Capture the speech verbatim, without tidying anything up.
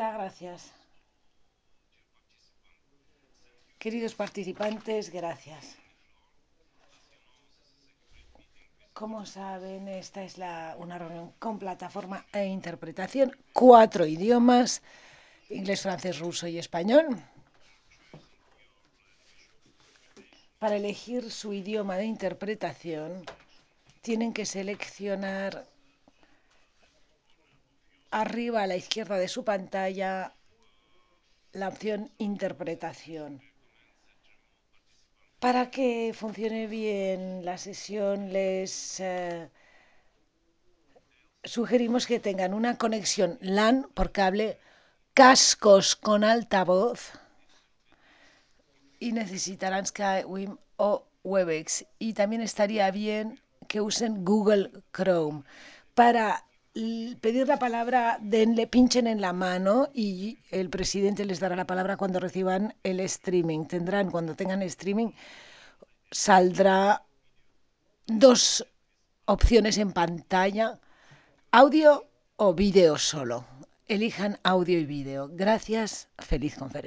Hola, gracias. Queridos participantes, gracias. Como saben, esta es la, una reunión con plataforma e interpretación, cuatro idiomas, inglés, francés, ruso y español. Para elegir su idioma de interpretación, tienen que seleccionar arriba a la izquierda de su pantalla la opción interpretación. Para que funcione bien la sesión, les eh, sugerimos que tengan una conexión LAN por cable, cascos con altavoz y necesitarán Skype o Webex. Y también estaría bien que usen Google Chrome. Para pedir la palabra, denle, pinchen en la mano y el presidente les dará la palabra cuando reciban el streaming. Tendrán, cuando tengan streaming, saldrá dos opciones en pantalla: audio o vídeo solo. Elijan audio y vídeo. Gracias. Feliz conferencia.